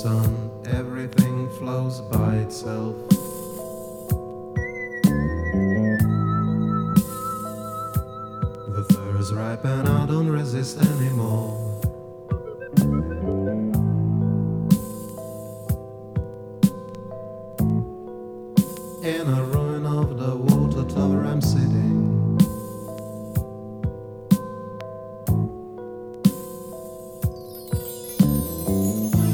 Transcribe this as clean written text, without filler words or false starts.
sun, everything flows by itself. The furs ripen, I don't resist anymore. In a